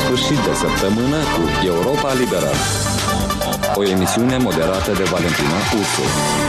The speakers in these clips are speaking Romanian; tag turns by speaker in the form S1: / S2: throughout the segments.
S1: sfârșit de săptămână cu Europa Liberă. O emisiune moderată de Valentina Ursu.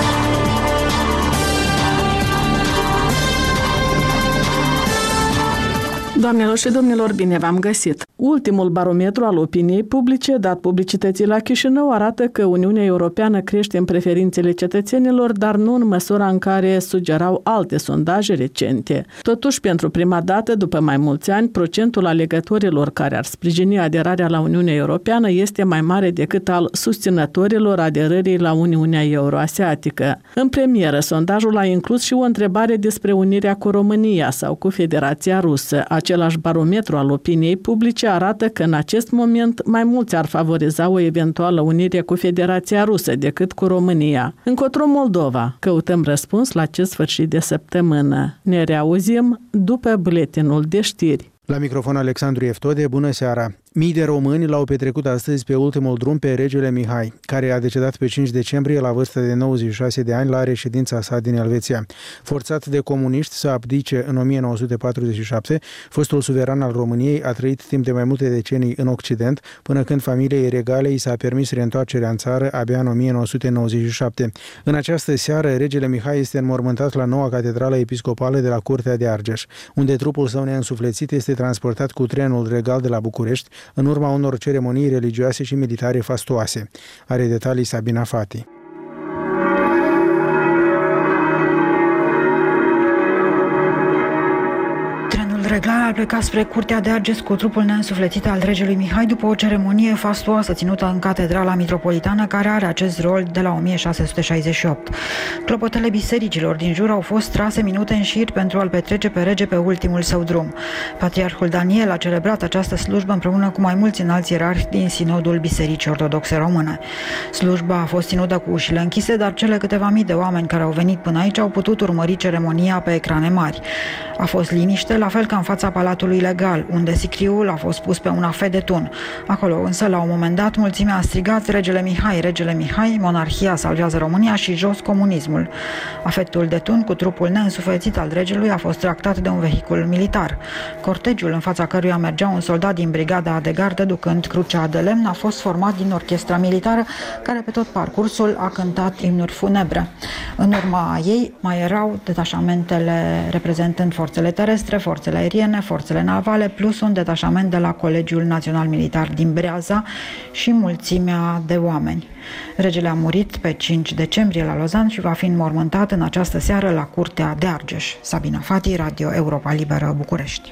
S2: Doamnelor și domnilor, bine v-am găsit! Ultimul barometru al opiniei publice dat publicității la Chișinău arată că Uniunea Europeană crește în preferințele cetățenilor, dar nu în măsura în care sugerau alte sondaje recente. Totuși, pentru prima dată, după mai mulți ani, procentul alegătorilor care ar sprijini aderarea la Uniunea Europeană este mai mare decât al susținătorilor aderării la Uniunea Euroasiatică. În premieră, sondajul a inclus și o întrebare despre unirea cu România sau cu Federația Rusă. Același barometru al opiniei publice arată că în acest moment mai mulți ar favoriza o eventuală unire cu Federația Rusă decât cu România. Încotro Moldova. Căutăm răspuns la acest sfârșit de săptămână. Ne reauzim după buletinul de știri.
S3: La microfon Alexandru Eftode, bună seara! Mii de români l-au petrecut astăzi pe ultimul drum pe regele Mihai, care a decedat pe 5 decembrie la vârstă de 96 de ani la reședința sa din Elveția. Forțat de comuniști să abdice în 1947, fostul suveran al României a trăit timp de mai multe decenii în Occident, până când familiei regale i s-a permis reîntoarcerea în țară abia în 1997. În această seară, regele Mihai este înmormântat la noua catedrală episcopală de la Curtea de Argeș, unde trupul său neînsuflețit este transportat cu trenul regal de la București, în urma unor ceremonii religioase și militare fastuoase. Are detalii Sabina Fati.
S4: Reglar a plecat spre Curtea de Argeș cu trupul neînsuflețit al regelui Mihai după o ceremonie fastuoasă ținută în Catedrala Mitropolitană, care are acest rol de la 1668. Clopotele bisericilor din jur au fost trase minute în șir pentru a-l petrece pe rege pe ultimul său drum. Patriarhul Daniel a celebrat această slujbă împreună cu mai mulți înalți ierarhi din Sinodul Bisericii Ortodoxe Române. Slujba a fost ținută cu ușile închise, dar cele câteva mii de oameni care au venit până aici au putut urmări ceremonia pe ecrane mari. A fost liniște, la fel ca în fața Palatului Legal, unde sicriul a fost pus pe un afe de tun. Acolo însă, la un moment dat, mulțimea a strigat Regele Mihai, monarhia salvează România și jos comunismul. Afetul de tun cu trupul neînsuflețit al regelui a fost tractat de un vehicul militar. Cortegiul în fața căruia mergea un soldat din brigada de gardă ducând crucea de lemn a fost format din orchestra militară, care pe tot parcursul a cântat imnuri funebre. În urma ei mai erau detașamentele reprezentând forțele terestre, forțele aeriene, forțele navale, plus un detașament de la Colegiul Național Militar din Breaza și mulțimea de oameni. Regele a murit pe 5 decembrie la Lozan și va fi înmormântat în această seară la Curtea de Argeș. Sabina Fati, Radio Europa Liberă, București.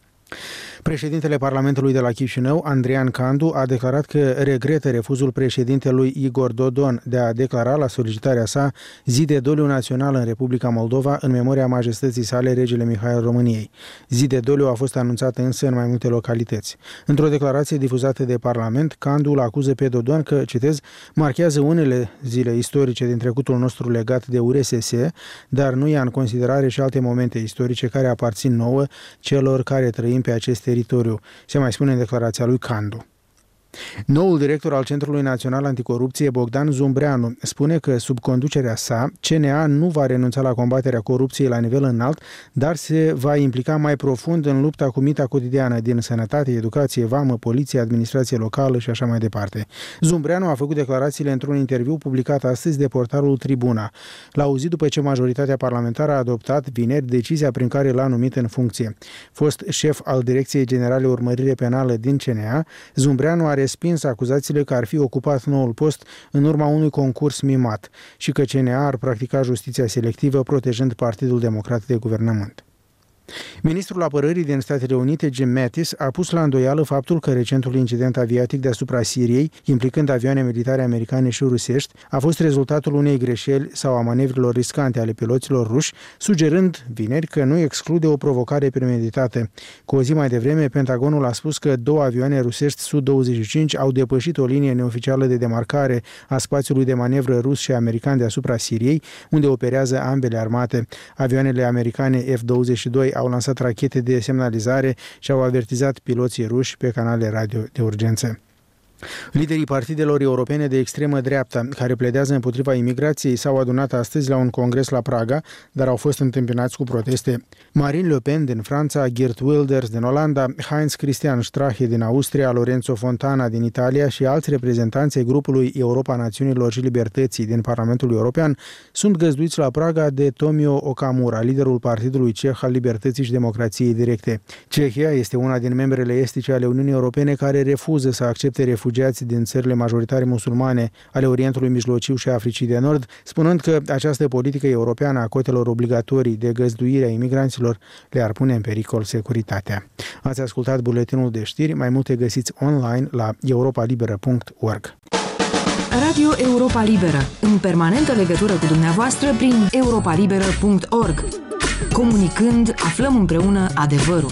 S3: Președintele Parlamentului de la Chișinău, Andrian Candu, a declarat că regretă refuzul președintelui Igor Dodon de a declara la solicitarea sa zi de doliu național în Republica Moldova în memoria majestății sale regele Mihai al României. Zi de doliu a fost anunțată însă în mai multe localități. Într-o declarație difuzată de Parlament, Candu îl acuză pe Dodon că, citez, marchează unele zile istorice din trecutul nostru legat de URSS, dar nu ia în considerare și alte momente istorice care aparțin nouă celor care trăim pe acest teritoriu, se mai spune în declarația lui Candu. Noul director al Centrului Național Anticorupție, Bogdan Zumbreanu, spune că sub conducerea sa, CNA nu va renunța la combaterea corupției la nivel înalt, dar se va implica mai profund în lupta cu mita cotidiană din sănătate, educație, vamă, poliție, administrație locală și așa mai departe. Zumbreanu a făcut declarațiile într-un interviu publicat astăzi de portalul Tribuna. L-a auzit după ce majoritatea parlamentară a adoptat vineri decizia prin care l-a numit în funcție. Fost șef al Direcției Generale Urmărire Penală din CNA, Zumbreanu a respins acuzațiile că ar fi ocupat noul post în urma unui concurs mimat și că CNA ar practica justiția selectivă protejând Partidul Democrat de Guvernământ. Ministrul Apărării din Statele Unite, Jim Mattis, a pus la îndoială faptul că recentul incident aviatic deasupra Siriei, implicând avioane militare americane și rusești, a fost rezultatul unei greșeli sau a manevrilor riscante ale piloților ruși, sugerând vineri că nu exclude o provocare premeditată. Cu o zi mai devreme, Pentagonul a spus că 2 avioane rusești Su-25 au depășit o linie neoficială de demarcare a spațiului de manevră rus și american deasupra Siriei, unde operează ambele armate. Avioanele americane F-22 au lansat rachete de semnalizare și au avertizat piloții ruși pe canale radio de urgență. Liderii partidelor europene de extremă dreaptă care pledează împotriva imigrației s-au adunat astăzi la un congres la Praga, dar au fost întâmpinați cu proteste. Marine Le Pen din Franța, Geert Wilders din Olanda, Heinz Christian Strache din Austria, Lorenzo Fontana din Italia și alți reprezentanți ai grupului Europa Națiunilor și Libertății din Parlamentul European sunt găzduiți la Praga de Tomio Okamura, liderul Partidului Ceh al Libertății și Democrației Directe. Cehia este una din membrele estice ale Uniunii Europene care refuză să accepte refugiați din țările majoritare musulmane ale Orientului Mijlociu și Africii de Nord, spunând că această politică europeană a cotelor obligatorii de găzduire a imigranților le-ar pune în pericol securitatea. Ați ascultat buletinul de știri, mai multe găsiți online la europalibera.org.
S5: Radio Europa Liberă, în permanentă legătură cu dumneavoastră prin europalibera.org. Comunicând, aflăm împreună adevărul.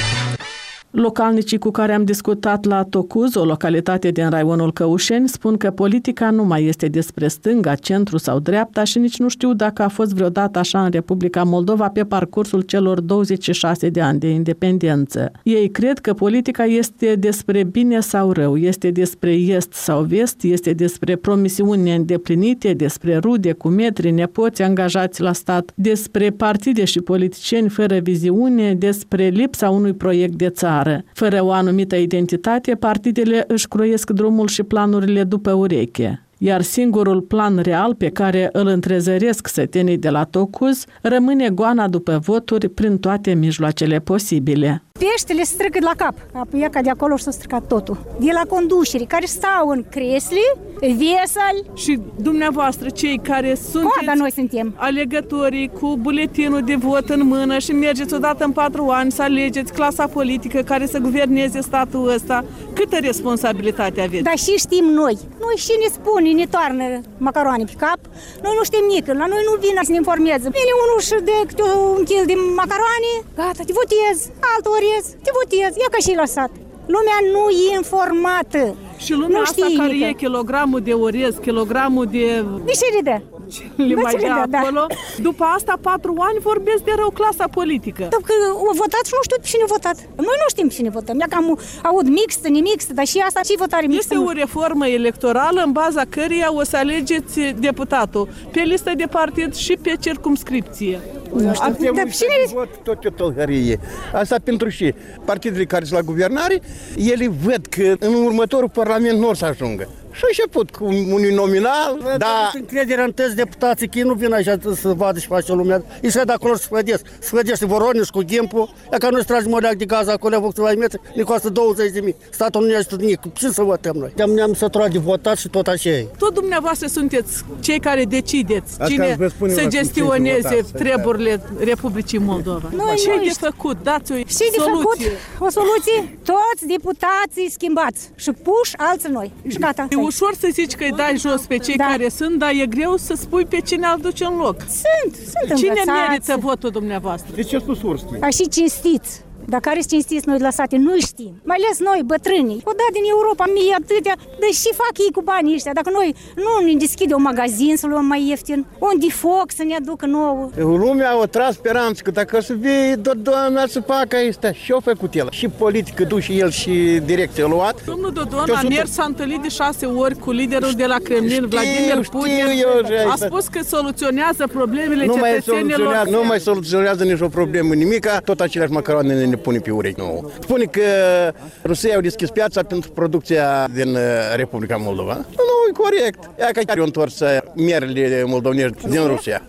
S2: Localnicii cu care am discutat la Tocuz, o localitate din raionul Căușeni, spun că politica nu mai este despre stânga, centru sau dreapta și nici nu știu dacă a fost vreodată așa în Republica Moldova pe parcursul celor 26 de ani de independență. Ei cred că politica este despre bine sau rău, este despre est sau vest, este despre promisiuni neîndeplinite, despre rude cu metri, nepoți angajați la stat, despre partide și politicieni fără viziune, despre lipsa unui proiect de țară. Fără o anumită identitate, partidele își croiesc drumul și planurile după ureche. Iar singurul plan real pe care îl întrezăresc sătenii de la Tocuz rămâne goana după voturi prin toate mijloacele posibile.
S6: Peștele se strigă la cap. A plecat de acolo și s-a stricat totul. De la condușeri care stau în cresle, vesel.
S2: Și dumneavoastră, cei care sunteți
S6: noi suntem
S2: alegătorii cu buletinul de vot în mână și mergeți odată în 4 ani să alegeți clasa politică care să guverneze statul ăsta, câtă responsabilitate aveți?
S6: Dar și știm noi. Noi și ne spune, ne toarnă macaroane pe cap. Noi nu știm nică, la noi nu vine să ne informeze. Vine unul și de câte un kil de macaroane, gata, te votez, altul te votez, ia că și lăsat. Lumea nu e informată.
S2: Și lumea
S6: nu
S2: asta care e kilogramul de orez, kilogramul de...
S6: De ce le dă?
S2: Le mai dă acolo. Da. După asta 4 ani vorbesc de rău clasa politică.
S6: Dar că au votat și nu știu cine a votat. Noi nu știm cine votăm. Ia că aud mixtă, nemixtă, dar și asta ce votare mixtă?
S2: Este o reformă electorală în baza căreia o să alegeți deputatul pe listă de partid și pe circumscripție.
S6: Nu știu. Dar cine
S7: tot o tolhărie. Asta pentru și partidele care sunt la guvernare, ele văd că în următorul parlament nu o să ajungă. Și a început cu unui nominal, dar...
S8: Încrederea în toți deputații, că ei nu vin așa să vadă și face lumea. Ei se de acolo să sfădește Voroneș cu Ghimpul, e ca noi tragem o leac de gaz acolo, vă câțiva metri, ne costă 20.000. Statul nu ne ajută nimic. Ce să votăm noi? Ne-am săturat de votat și tot așa e.
S2: Tot dumneavoastră sunteți cei care decideți cine să gestioneze treburile Republicii Moldova. Ce-i de făcut? Dați o soluție.
S6: O soluție? Toți deputații schimbați și puși alții noi. Și gata.
S2: E ușor să zici că îi dai jos pe cei care sunt, dar e greu să spui pe cine îl duci în loc.
S6: Sunt
S2: cine
S6: învățați.
S2: merită votul dumneavoastră?
S7: De ce sursti?
S6: Ca și cinstiți. Dar care sunt cinstiți noi lăsate, nu știm. Mai ales noi, bătrânii. O dat din Europa mie atâtea, dar și fac ei cu banii ăștia. Dacă noi nu ne deschide un magazin să luăm mai ieftin, unde foc să ne aducă nouă.
S7: Lumea a tras speranță că dacă o să vii Dodon să facă astea. Și-o făcut el. Și politică du și el și direcție a luat.
S2: Domnul Dodon a mers, s-a întâlnit de 6 ori cu liderul de la Kremlin, Vladimir Putin. A spus că soluționează problemele cetățenilor.
S7: Nu mai soluționează nicio problemă, nimica, tot aceleași macaroane ne pune pe urechi nouă. Spune că Rusia au deschis piața pentru producția din Republica Moldova. Nu, e corect. Ea că chiar au întors mierile moldovenești din Rusia.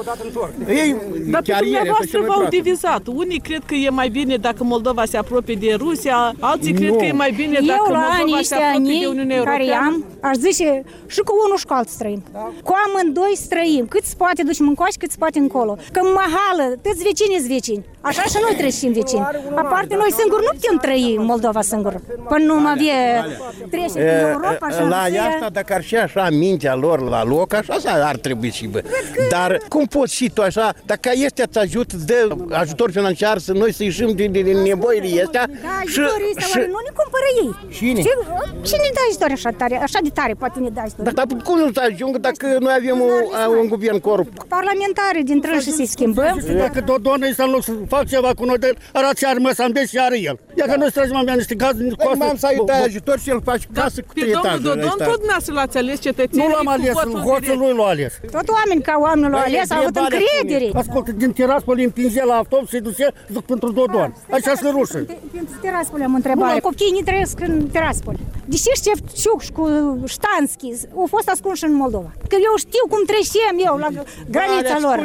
S2: Dar pe dumneavoastră v-au divizat. Unii cred că e mai bine dacă Moldova se apropie de Rusia, alții cred că e mai bine dacă Moldova se apropie de Uniunea Europeană.
S6: Aș zice și cu unul și cu altul străim. Cu amândoi străim. Cât se poate ducem încoace, cât se poate încolo. Că în mahală, toți vecinii-s vecini. Așa și noi trebuie să fim vecini. Aparte, noi singuri nu putem trăi în Moldova singur. Până nu mă vie trece din Europa și
S7: la asta, dacă ar fi așa mintea lor la loc, așa ar trebui și bă. Dar cum poți și tu așa, dacă este îți ajut de ajutor financiar să noi să ieșim din nevoile astea
S6: și nu ne apără ei.
S3: Cine?
S6: Cine dă ajutor așa de tare poate ne da ajutor?
S7: Dar cum nu să ajungă dacă noi avem un guvern corupt?
S6: Parlamentare dintre și să-i schimbăm.
S8: Dacă Dodon este în loc să fac ceva cu noi, arată și armă să ambesc și are el. Ia că noi tragem am niște gaz, niște coasă.
S7: Mam să-i dai ajutor și el face casă cu 3 etaje.
S2: Domnul Dodon, tot dumneavoastră l-ați ales cetățenii.
S8: Nu l-am ales, hoțul lui l-a ales.
S6: Tot oameni ca oamenul l-au ales, au avut încredere.
S8: Ascultă, din Tiraspol îi împingea la autobuz și duce, zic pentru Dodon. Așa se rușă.
S6: Pentru Tiraspol am întrebare. Copiii trăiesc în Tiraspol. Deși Șefciuc cu Ștanski au fost ascunși în Moldova. Că eu știu cum trecem eu la granița lor.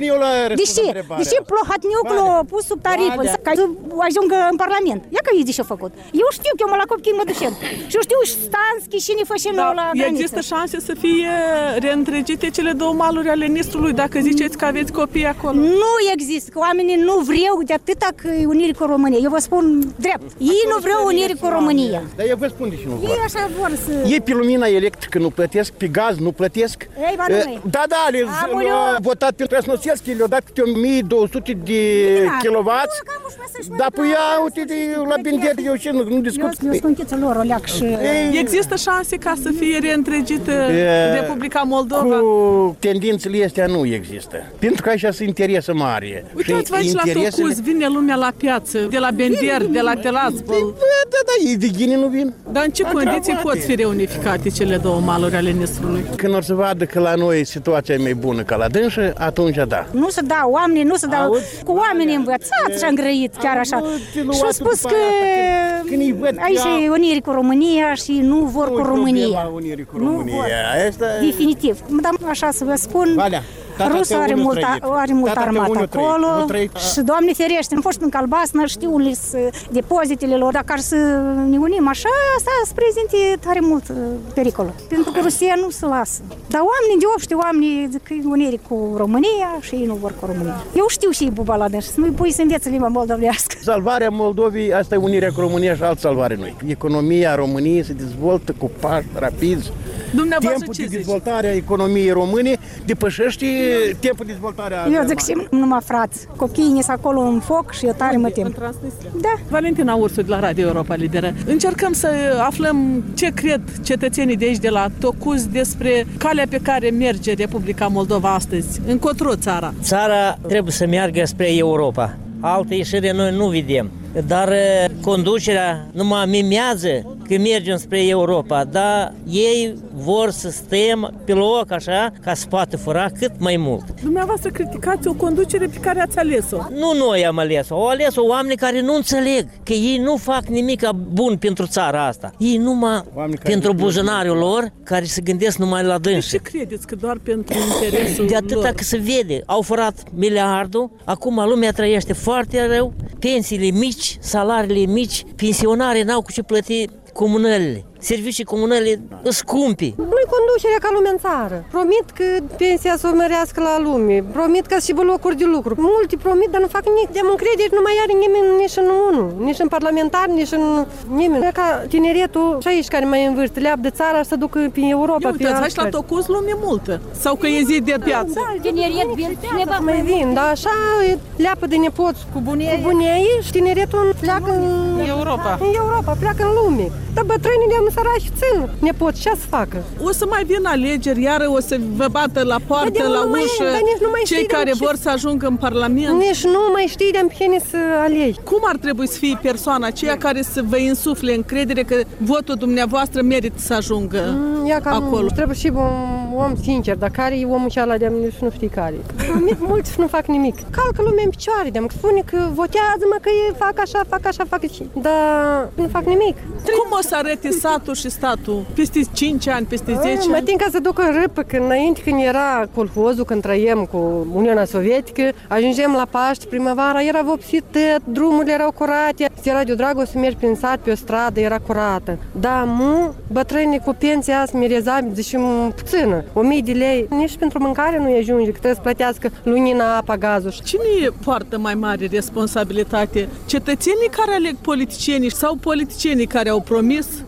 S6: Deși Plohatniuc l-a pus sub tarifă ca să ajungă în Parlament. Ia că ei de ce-au făcut. Eu știu că eu la copii mă ducem. Și eu știu Ștanski și ne fășe nouă la graniță.
S2: Există șanse să fie reîntregite cele două maluri ale Nistrului dacă ziceți că aveți copii acolo?
S6: Nu există, că oamenii nu vreau de atâta că e unire cu România. Eu vă spun drept. Ei nu vreau unire cu România.
S7: Dar eu vă spun de ce nu vor.
S6: Ei așa vor să...
S7: Ei pe lumina electrică nu plătesc, pe gaz nu plătesc.
S6: Ei, ba nu.
S7: Da, le-au votat pentru Krasnoselski, le-au dat câte 1200 de kilowatts. Dar pe ea, uite, la Bendet, eu și nu discut.
S6: Eu scunchiță lor o leac și...
S2: Există șanse ca să fie reîntregită Republica Moldova?
S7: Cu tendințele astea nu există. Pentru că așa sunt interese mari.
S2: Uitați-vă aici la Tocuz, vine lumea la piață, de la Bender, de la Tiraspol.
S7: Da, ei de ghine nu vin.
S2: Dar în ce condiții pot fi reunificate cele două maluri ale Nistrului?
S7: Când or să vadă că la noi situația e mai bună ca la dânsă, atunci da.
S6: Nu se dau oamenii, nu se dau cu oamenii învățați și îngrăit chiar așa. Și au spus că aici e unire cu România și nu vor cu România. Nu vor. Definitiv. Dar așa să vă spun... Rusul are mult armată acolo și, Doamne ferește, am fost în Calbasna, știu unde sunt depozitele lor, dacă ar să ne unim așa, asta se prezinte tare mult pericol. Pentru că Rusia nu se lasă. Dar oamenii de obște, oamenii zic că e unire cu România și ei nu vor cu România. Eu știu și ei bubala de și nu-i pui să învețe limba moldovenească.
S7: Salvarea Moldovei, asta e unirea cu România și altă salvare noi. Economia României se dezvoltă cu pași rapizi. Timpul de dezvoltare a economiei române depășește timpul de dezvoltare a...
S6: Eu zic și numai frați. Copiii ne acolo în foc și eu tare mă tem. Da.
S2: Valentina Ursu de la Radio Europa Liberă. Încercăm să aflăm ce cred cetățenii de aici, de la Tocuz, despre calea pe care merge Republica Moldova astăzi. Încotro țara.
S9: Țara trebuie să meargă spre Europa. Alte ieșire noi nu vedem. Dar conducerea numai mimează că mergem spre Europa, dar ei vor să stăm pe loc așa ca să poată fura cât mai mult.
S2: Dumneavoastră criticați o conducere pe care ați ales-o.
S9: Nu noi am ales-o, au ales-o oameni care nu înțeleg că ei nu fac nimic bun pentru țara asta. Ei numai pentru buzunarul lor care se gândesc numai la dânsi.
S2: De ce credeți că doar pentru interesul
S9: de atâta
S2: lor?
S9: Că se vede, au furat miliardul, acum lumea trăiește foarte rău, pensiile mici, salariile mici, pensionarii n-au cu ce plăti comunările. Servicii comunale scumpi.
S10: Nu-i conducerea ca lumea în țară. Promit că pensia să o mărească la lume. Promit că și locuri de lucru. Mulți promit, dar nu fac nimic. De încredere nu mai are nimeni nici în unul. Nici în parlamentar, nici în nimeni. E ca tineretul și aici care mai în vârstă leapă de țara să ducă prin Europa.
S2: Uitați, la Tocuz lume multă. Sau că e zi de piață.
S10: Da, tineret vin, mai vin, dar așa leapă de nepoți cu bunei și tineretul pleacă în Europa. În Europa, pleacă în lume. Dar bătrânii de sărași țin nepoți, ce să facă?
S2: O să mai vină alegeri, iară o să vă bată la poartă, la ușă, cei care vor să ajungă în Parlament.
S10: Nici nu mai știi de-mi cine să alegi.
S2: Cum ar trebui să fie persoana aceea care să vă insufle încredere că votul dumneavoastră merită să ajungă acolo?
S10: Trebuie și un om sincer, dar care e omul cealaltă de-am nici nu știi care. Mulți nu fac nimic. Calcă lumea în picioare, de-am spune că votează-mă că fac așa, fac și. Dar nu fac nimic.
S2: Cum o să arete satul și statul peste 5 ani, peste 10 ani?
S10: Mă tin ca să ducă râpă, că înainte când era colhozul, când trăiem cu Uniunea Sovietică, ajungem la Paști, primăvara, era vopsit, drumurile erau curate, era de dragul să mergi prin sat pe o stradă, era curată. Da, bătrânii cu pensia smerezabili, deși puțină, 1000 de lei, nici pentru mâncare nu ajunge, că trebuie să plătească lunina, apa, gazul.
S2: Cine poartă mai mare responsabilitate? Cetățenii care aleg politicienii sau politicienii care au promis și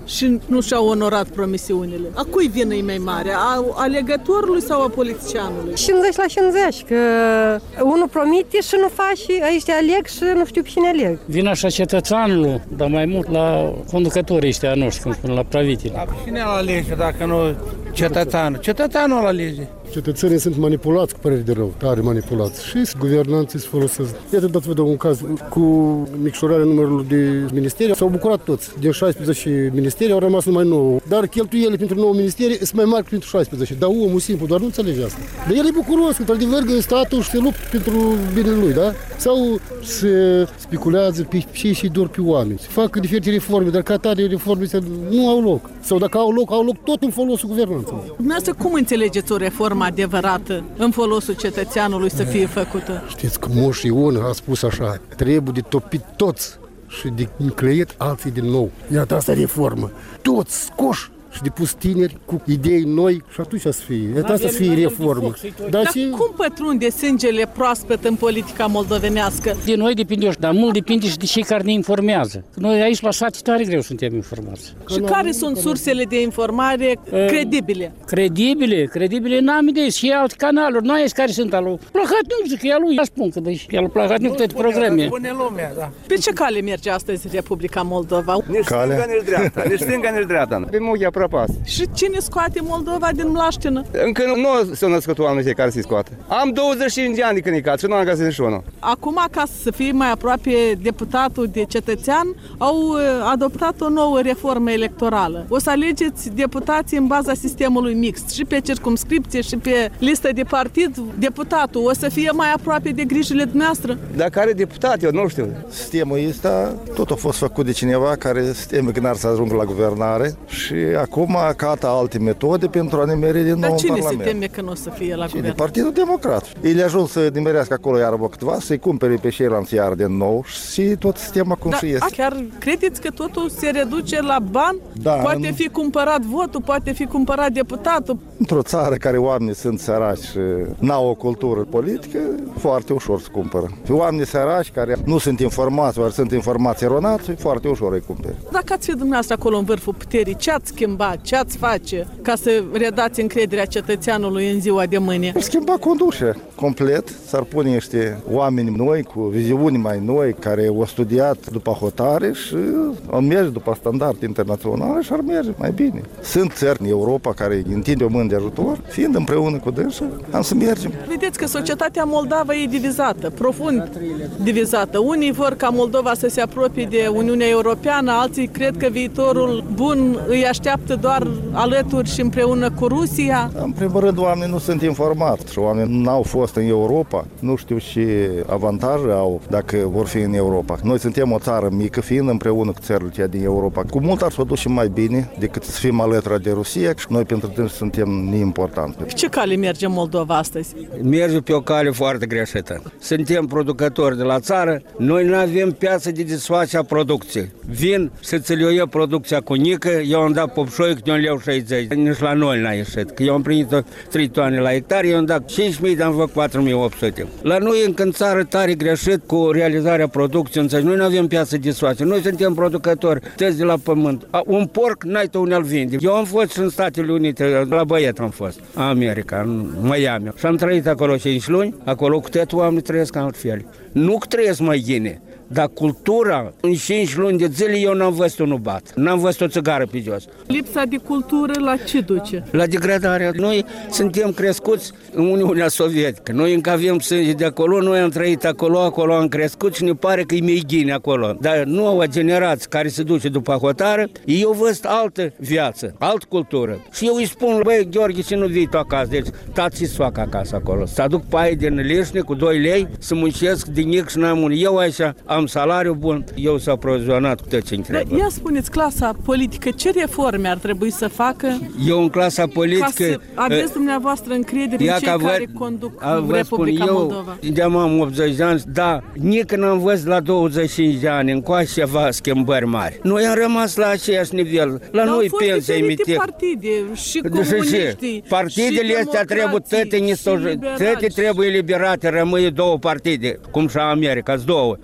S2: nu și-au onorat promisiunile. A cui vină e mai mare? A alegătorului sau a politicianului?
S10: 50 la 50, că unul promite și nu face și ăștia aleg și nu știu pe cine aleg.
S11: Vin așa cetățeanul, dar mai mult la conducătorii ăștia noștri, cum spun, la pravitele.
S12: Dar cine îl alege dacă nu cetățeanul? Cetățeanul îl alege.
S13: Cetățenii sunt manipulați, cu părere de rău, tare manipulați. Și guvernanții se folosesc. Iată, dați vă dau un caz cu micșorarea numărului de ministeri. S-au bucurat toți. Din 16 ministeri au rămas numai 9. Dar cheltuielile pentru 9 ministeri sunt mai mari pentru 16. Dar omul simplu doar nu înțelege asta. Dar el e bucuros, într-adevăr, că statul se luptă pentru binele lui, da? Sau se speculează pe cei și doar pe oameni. Se fac diferite reforme, dar ca tare reforme nu au loc. Sau dacă au loc tot în folosul guvernanței.
S2: Dumneavoastră, cum înțelegeți o reformă adevărată în folosul cetățeanului să fie făcută?
S13: Știți că Moș Ion a spus așa, trebuie de topit toți și de încleiet alții din nou. Iată, asta e reformă. Toți scoși și de pus tineri cu idei noi și atunci să fie. Asta să fie reformă.
S2: Dar cum pătrunde sângele proaspăt în politica moldovenească?
S11: De noi depinde, dar mult depinde și de cei care ne informează. Noi aici la sat tare greu suntem informați.
S2: Și care sunt sursele de informare credibile?
S11: Credibile n-am idee. Și alte canaluri, noi aici care sunt alu. Plahat nu zic că e alu, spun că deci el Plahat nu toate programe.
S12: Pune lumea, da.
S2: Pe ce cale merge astăzi Republica Moldova?
S14: Nici stânga, nici dreapta. Nici stânga, nici dreapta. Pe Mughea prăpas.
S2: Și cine scoate Moldova din mlaștină?
S14: Încă nu s-au născut oamenii care să-i scoată. Am 25 de ani de cănicat și nu am găsit niciunul.
S2: Acum, ca să fie mai aproape deputatul de cetățean, au adoptat o nouă reformă electorală. O să alegeți deputații în baza sistemului mixt, și pe circumscripție, și pe listă de partid. Deputatul o să fie mai aproape de grijile dumneavoastră?
S14: Dar care deputat? Eu nu știu.
S15: Sistemul ăsta tot a fost făcut de cineva care se teme că n-ar să ajungă la guvernare și acum cată alte metode pentru a nimeri din nou în Parlament.
S2: Dar cine se teme că nu o să fie la guvernare?
S15: Partidul Democrat. Ei le ajuns să nimerească acolo iară câteva, să-i cumpere pe ceilalți iară din nou și tot sistemul cum și este.
S2: Chiar credeți că totul se reduce la bani?
S15: Da,
S2: poate fi cumpărat votul, poate fi cumpărat deputatul.
S15: Într-o țară care oamenii sunt săraci și n-au o cultură politică, foarte ușor se cumpără. Pe oamenii săraci care nu sunt informați, ori sunt informați eronat, e foarte ușor îi cumperi.
S2: Dacă ați fi dumneavoastră acolo în vârful puterii, ce ați schimba, ce ați face ca să redați încrederea cetățeanului în ziua de mâine?
S15: Schimba conducerea complet, s-ar pune niște oameni noi, cu viziuni mai noi, care au studiat după hotare și au merge după standard internațional și ar merge mai bine. Sunt țări în Europa care întinde o mână de ajutor, fiind împreună cu dânsa, am să mergem.
S2: Vedeți că societatea moldavă e divizată, profund divizată. Unii vor ca Moldova să se apropie de Uniunea Europeană, alții cred că viitorul bun îi așteaptă doar alături și împreună cu Rusia.
S15: În primul rând, oamenii nu sunt informați și oamenii n-au fost în Europa. Nu știu ce avantaje au dacă vor fi în Europa. Noi suntem o țară mică, fiind împreună cu țările din Europa. Cu mult ar să o ducem mai bine decât să fim alături de Rusia și noi pentru tine suntem neimportanți.
S2: Ce cale merge Moldova astăzi?
S16: Merge pe o cale foarte greșită. Suntem producători de la țară, noi nu avem piață de desface a producției. Vin să-ți le ia producția cu nică, eu am dat popșoi câte un leu 60, nici la noi n-a ieșit. Că eu am primit 3 toane la hectare, eu am dat 5.000, am făcut 4.800. La noi încă în țară tare greșit cu realizarea producției, însă noi nu avem piață de desface. Noi suntem producători, tăți de la pământ. Un porc n-ai tu unde-l vinde. Eu am fost în Statele Unite, la Băiet am fost, în America, în Miami. Și am trăit acolo 5 luni, acolo cu toate oamenii trăiesc altfel. Nu că trăiesc mai bine, dar cultura, în 5 luni de zile eu n-am văzut un bat, n-am văzut o țigară pe jos.
S2: Lipsa de cultură la ce duce?
S16: La degradarea. Noi suntem crescuți în Uniunea Sovietică, noi încă avem sânge de acolo, noi am trăit acolo am crescut și ne pare că e mai bine acolo. Dar noua generație care se duce după hotară, eu văd altă viață, altă cultură. Și eu îi spun, băi, Gheorghe, ce nu vii tu acasă? Deci, tați să fac acasă acolo. Să aduc paie din leșne cu 2 lei, să muncesc din nic și n-am un. Eu aici am salariu bun, eu s-am aprovizionat cu tot ce-mi trebuie.
S2: Ia spuneți, clasa politică, ce reforme ar trebui să facă?
S16: Eu în clasa politică...
S2: Ca să aveți dumneavoastră încredere în cei care conduc Republica Moldova.
S16: De-am am 80 de ani, da, nici n-am văzut la 25 de ani încoace ceva schimbări mari. Noi am rămas la aceeași nivel. La noi pensia imită.
S2: Partide și comuniștii.
S16: Partidele astea trebuie eliberate, rămâie 2 partide, cum și America, 2. Dar la noi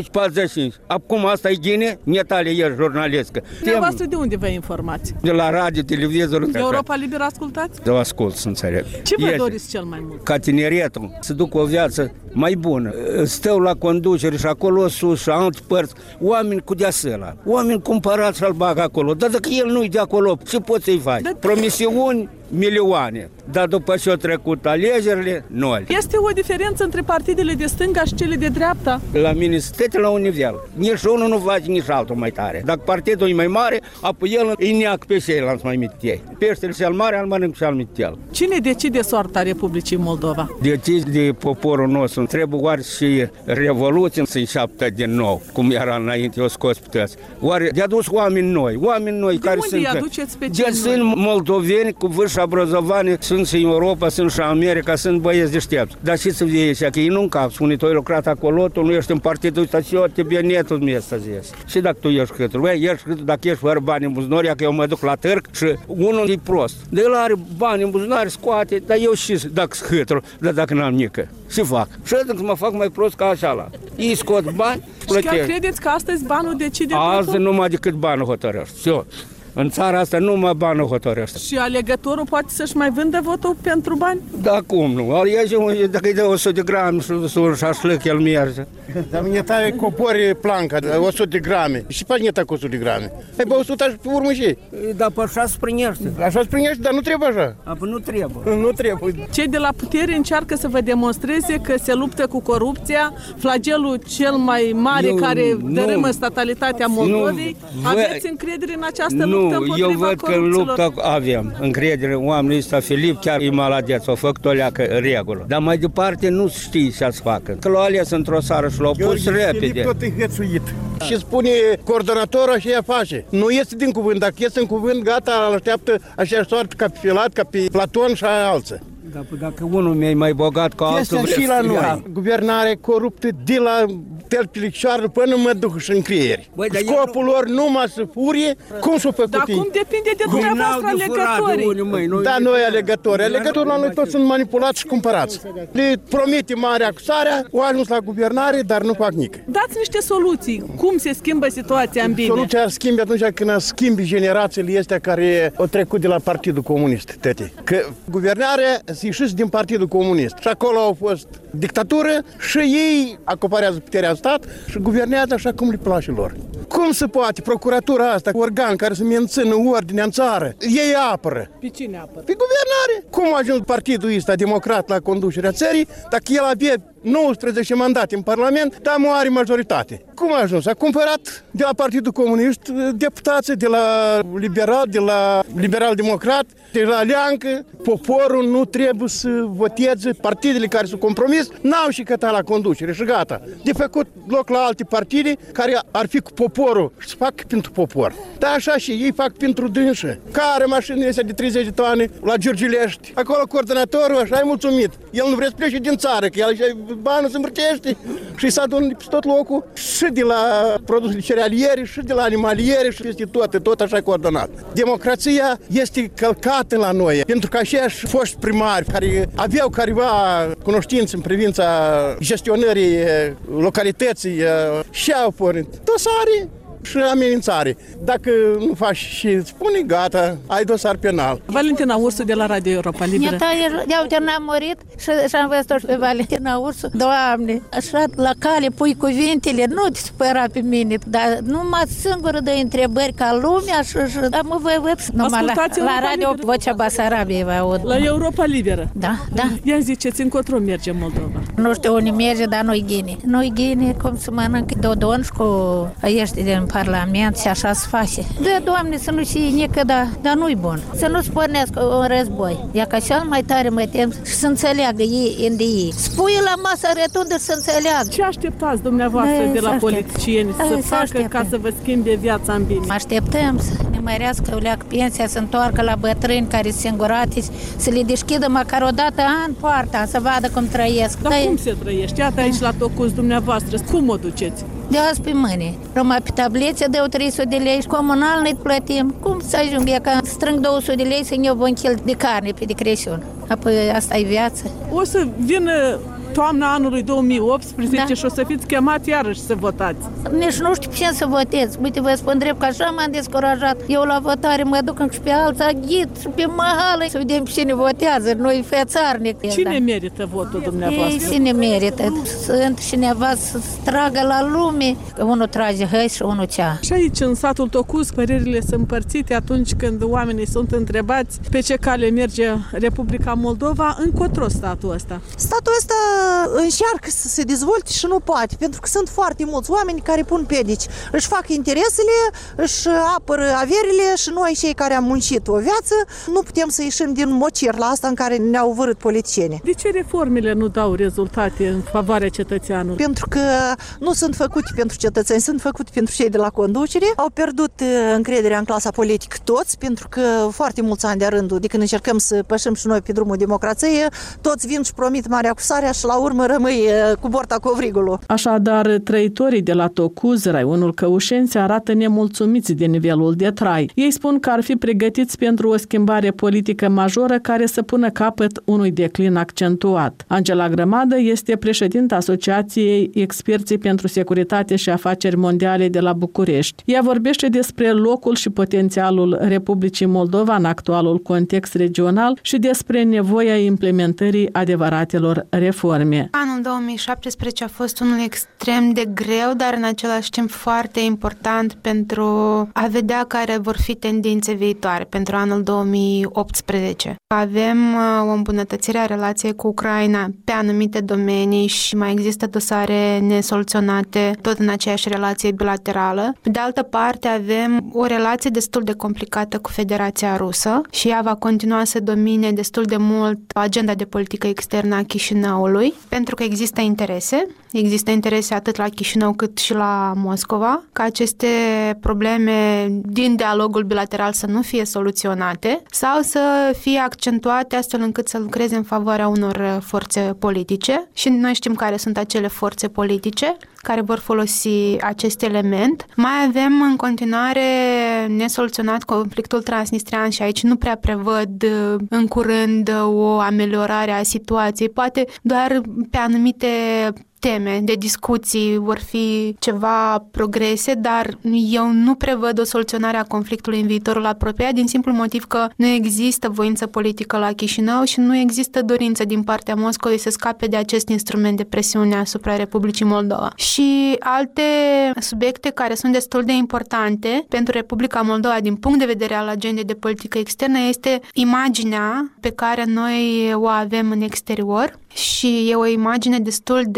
S16: 45. Acum asta e ghine, netale ești jurnalistcă.
S2: Dumneavoastră de unde vă informați?
S16: De la radio, televizor.
S2: De Europa Liberă ascultați?
S16: Eu ascult, să înțeleg.
S2: Ce vă doriți cel mai mult?
S16: Ca tineretul să ducă o viață mai bună. Stau la conducere și acolo sus și alte părți, oameni cu deasăla, oameni cumpărați și-l bag acolo. Dar dacă el nu-i de acolo, ce poți să-i faci? Promisiuni, milioane. Dar după ce au trecut alegerile, nu.
S2: Este o diferență între partidele de stânga și cele de dreapta?
S16: La mine sunteți la un nivel. Nici unul nu face, nici altul mai tare. Dacă partidul e mai mare, apoi el îi neac pe ceilalți mai mitei. Peștele cel mare, al mănânc și al mitel.
S2: Cine decide soarta Republicii Moldova?
S16: Decide de poporul nostru. Trebuie oare și revoluția să înșeaptă din nou, cum era înainte, o scos pe toți. Oare de adus oameni noi
S2: de
S16: care
S2: unde îi aduceți pe cei noi?
S16: Sunt moldoveni cu vârf obrazovane, sunt și în Europa, sunt și în America, sunt băieți deștepți. Dar și să vii că ei nu încap, spune, tu ai lucrat acolo, tu nu ești în partidul ăsta și eu te bienetul mi să zici. Și dacă tu ești hâtru, dacă ești fără bani în buzunar, că eu mă duc la târg și unul e prost. De el are bani în buzunar, scoate, dar eu și dacă sunt hâtru, dar dacă n-am nică, ce fac? Și să mă fac mai prost ca așa. Ei scot bani,
S2: și chiar credeți că astăzi banul decide?
S16: Azi numai decât banul hotărăște. În țara asta numai banul hotărăște.
S2: Și alegătorul poate să-și mai vândă votul pentru bani?
S16: Da, cum nu? Dacă îi dă 100 de grame și șașlăc, el merge.
S7: Dar mine tare copori planca, 100 de grame. Și pe neta cu 100 de grame. Ai bă 100 și pe urmă și.
S16: Dar pe așa sprinește.
S7: Așa sprinește, dar nu trebuie așa.
S16: Nu trebuie.
S7: Nu trebuie.
S2: Cei de la putere încearcă să vă demonstreze că se luptă cu corupția, flagelul cel mai mare care dărâmă statalitatea Moldovei. Aveți încredere în această luptă?
S16: Eu văd că în luptă avem încredere. Oamenii ăsta, Filip, chiar e maladeț, au făcut o leacă regulă. Dar mai departe nu știi ce-să facă. Că l-au ales într-o sară și l-au pus repede.
S7: Filip tot e hățuit. Și spune coordonatorul și ea face. Nu iese din cuvânt. Dacă iese în cuvânt, gata, îl așteaptă așa soartă ca pe Filat, ca pe Platon și alții.
S16: Dacă unul mi-e mai bogat ca altul...
S7: Este și la noi. Guvernare coruptă de la telpilicioară până mă duc și în creieri. Scopul lor numai să furie. Cum s-o făcut?
S2: Dar cum depinde de dumneavoastră alegătorii?
S7: Da, noi alegători. Alegătorii la noi toți sunt manipulați și cumpărați. Le promite marea acusarea, au ajuns la guvernare, dar nu fac nici.
S2: Dați niște soluții. Cum se schimbă situația în bine?
S7: Soluția schimbi atunci când schimbi generațiile astea care au trecut de la Partidul Comunist, tete. Că guvernarea ieșiți din Partidul Comunist. Și acolo au fost dictatură și ei acoparează puterea în stat și guvernează așa cum le place lor. Cum se poate procuratura asta, organ care să mențină ordinea în țară, ei apără?
S2: Pe cine apără?
S7: Pe guvernare. Cum a ajuns partidul ăsta democrat la conducerea țării, dacă el avea 19 mandate în Parlament, dar nu are majoritate? Cum a ajuns? A cumpărat de la Partidul Comunist deputații, de la liberal-democrat, de la Leancă. Poporul nu trebuie să voteze, partidele care s-au compromis n-au și cătat la conducere și gata. De făcut loc la alte partide care ar fi cu poporul și să fac pentru popor. Dar așa și ei fac pentru dânsă. Care mașinile astea de 30 de tone la Giurgilești? Acolo coordonatorul așa e mulțumit. El nu vrea să plece din țară, că el banul se învârtește și s-a adunat pe tot locul și de la produsele cerealiere și de la animaliere și peste tot așa coordonat. Democrația este călcată la noi, pentru că aceiași foști primari care aveau careva cunoștință în privința gestionării localității și au pornit dosare și amenințare. Dacă nu faci și spune, gata, ai dosar penal.
S2: Valentina Ursu de la Radio Europa Liberă.
S17: Eu n-am murit și am văzut pe Valentina Ursu. Doamne, așa la cale pui cuvintele, nu te supăra pe mine, dar numai singură de întrebări ca lumea și mă voi numai la Radio Vocea Basarabiei vă aud.
S2: La Europa Liberă.
S17: Da.
S2: Ia ziceți, încotro merge Moldova?
S17: Nu știu unde merge, dar nu-i ghine. Nu-i ghine cum să mănâncă Dodon și cu ăiești din Parlament și așa se face. Da, Doamne, să nu știe nică, dar nu-i bun. Să nu-ți pornească un război. Ia ca cel mai tare mă tem și să înțeleagă ei înde ei. Spui la masă retundă să înțeleagă.
S2: Ce așteptați dumneavoastră de la politicieni să facă ca să vă schimbe viața în bine?
S17: Așteptăm să ne mărească o leacă pensia, să întoarcă la bătrâni care sunt singurati, să le deschidă măcar o dată an poarta, să vadă cum trăiesc.
S2: Dar cum se trăiește? Iată aici la Tocuz dumneavoastră. Cum o duceți?
S17: De azi pe mâine. Numai pe tablețe dau 300 de lei și comunal ne plătim. Cum să ajung? E ca strâng 200 de lei să-mi iau un kil de carne pe de Crăciun. Apoi asta e viață.
S2: O să vină toamna anului 2018 și o să fiți chemați iarăși să votați.
S17: Nici nu știu ce să votez. Uite, vă spun drept că așa m-am descurajat. Eu la votare mă duc și pe alții aghit și pe mahală să vedem cine votează. Noi fețarnic.
S2: Cine merită votul dumneavoastră?
S17: Cine merită? Sunt cineva să tragă la lume. Unul trage hăi și unul cea.
S2: Și aici, în satul Tocuz, părerile sunt împărțite atunci când oamenii sunt întrebați pe ce cale merge Republica Moldova, încotro statul ăsta.
S18: Statul ăsta încearcă să se dezvolte și nu poate, pentru că sunt foarte mulți oameni care pun piedici. Își fac interesele, își apără averile și noi, cei care am muncit o viață, nu putem să ieșim din mocirla asta în care ne-au vărât politicienii.
S2: De ce reformele nu dau rezultate în favoarea cetățeanului?
S18: Pentru că nu sunt făcute pentru cetățeni, sunt făcute pentru cei de la conducere. Au pierdut încrederea în clasa politică toți, pentru că foarte mulți ani de rândul, de când încercăm să pășim și noi pe drumul democrației, toți vin și promit marea acusarea și la urmă rămâi cu borta covrigului.
S2: Așadar, trăitorii de la Tocuz, raionul Căușeni, se arată nemulțumiți de nivelul de trai. Ei spun că ar fi pregătiți pentru o schimbare politică majoră care să pună capăt unui declin accentuat. Angela Grămadă este președinta Asociației Experții pentru Securitate și Afaceri Mondiale de la București. Ea vorbește despre locul și potențialul Republicii Moldova în actualul context regional și despre nevoia implementării adevăratelor reforme.
S19: Anul 2017 a fost unul extrem de greu, dar în același timp foarte important pentru a vedea care vor fi tendințe viitoare pentru anul 2018. Avem o îmbunătățire a relației cu Ucraina pe anumite domenii și mai există dosare nesoluționate tot în aceeași relație bilaterală. Pe de altă parte, avem o relație destul de complicată cu Federația Rusă și ea va continua să domine destul de mult agenda de politică externă a Chișinăului, pentru că există interese. Există interese atât la Chișinău cât și la Moscova, ca aceste probleme din dialogul bilateral să nu fie soluționate sau să fie accentuate astfel încât să lucreze în favoarea unor forțe politice. Și noi știm care sunt acele forțe politice care vor folosi acest element. Mai avem în continuare nesoluționat conflictul transnistrian și aici nu prea prevăd în curând o ameliorare a situației, poate doar pe anumite teme de discuții vor fi ceva progrese, dar eu nu prevăd o soluționare a conflictului în viitorul apropiat din simplu motiv că nu există voință politică la Chișinău și nu există dorință din partea Moscovei să scape de acest instrument de presiune asupra Republicii Moldova. Și alte subiecte care sunt destul de importante pentru Republica Moldova din punct de vedere al agendei de politică externă este imaginea pe care noi o avem în exterior. Și e o imagine destul de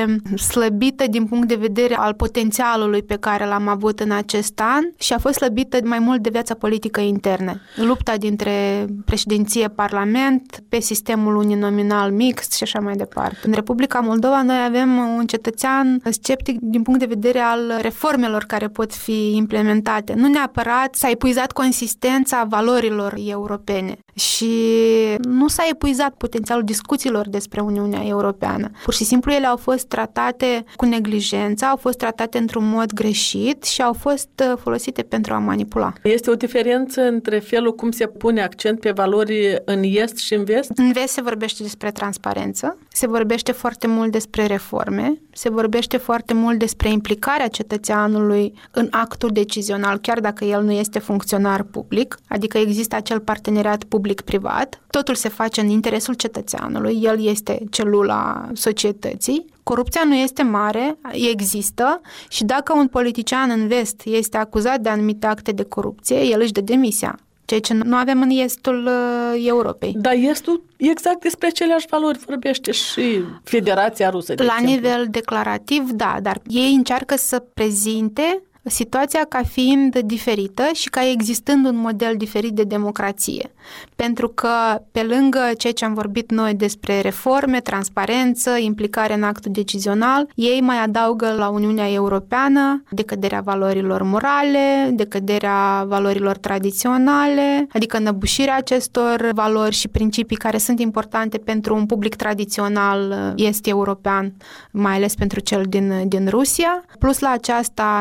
S19: slăbită din punct de vedere al potențialului pe care l-am avut în acest an și a fost slăbită mai mult de viața politică internă. Lupta dintre președinție-parlament pe sistemul uninominal mixt și așa mai departe. În Republica Moldova noi avem un cetățean sceptic din punct de vedere al reformelor care pot fi implementate. Nu neapărat s-a epuizat consistența valorilor europene și nu s-a epuizat potențialul discuțiilor despre Uniunea Europeană. Pur și simplu ele au fost tratate cu neglijență, au fost tratate într-un mod greșit și au fost folosite pentru a manipula.
S2: Este o diferență între felul cum se pune accent pe valori în est și în vest?
S19: În vest se vorbește despre transparență, se vorbește foarte mult despre reforme, se vorbește foarte mult despre implicarea cetățeanului în actul decizional, chiar dacă el nu este funcționar public, adică există acel parteneriat public-privat. Totul se face în interesul cetățeanului, el este celula societății. Corupția nu este mare, există și dacă un politician în vest este acuzat de anumite acte de corupție, el își dă demisia. Ceea ce nu avem în estul Europei.
S2: Dar estul exact despre aceleași valori vorbește și Federația Rusă, de exemplu.
S19: Nivel declarativ, da, dar ei încearcă să prezinte situația ca fiind diferită și ca existând un model diferit de democrație. Pentru că, pe lângă ceea ce am vorbit noi despre reforme, transparență, implicare în actul decizional, ei mai adaugă la Uniunea Europeană decăderea valorilor morale, decăderea valorilor tradiționale, adică înăbușirea acestor valori și principii care sunt importante pentru un public tradițional est-european, mai ales pentru cel din Rusia. Plus la aceasta nu poate fi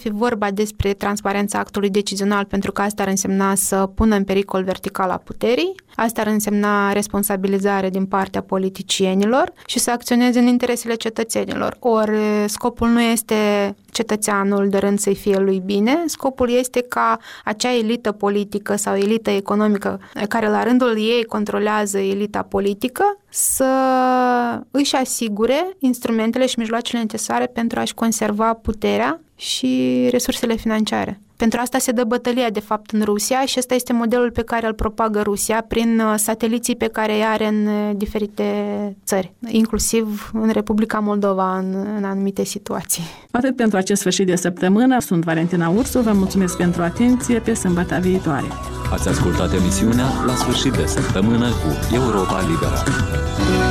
S19: fi vorba despre transparența actului decizional, pentru că asta ar însemna să pună în pericol verticala puterii, asta ar însemna responsabilizare din partea politicienilor și să acționeze în interesele cetățenilor. Ori scopul nu este cetățeanul de rând să-i fie lui bine, scopul este ca acea elită politică sau elită economică care la rândul ei controlează elita politică să își asigure instrumentele și mijloacele necesare pentru a-și conserva puterea și resursele financiare. Pentru asta se dă bătălia, de fapt, în Rusia și ăsta este modelul pe care îl propagă Rusia prin sateliții pe care îi are în diferite țări, inclusiv în Republica Moldova în anumite situații.
S2: Atât pentru acest sfârșit de săptămână. Sunt Valentina Ursu, vă mulțumesc pentru atenție, pe sâmbătă viitoare.
S1: Ați ascultat emisiunea La sfârșit de săptămână cu Europa Liberă.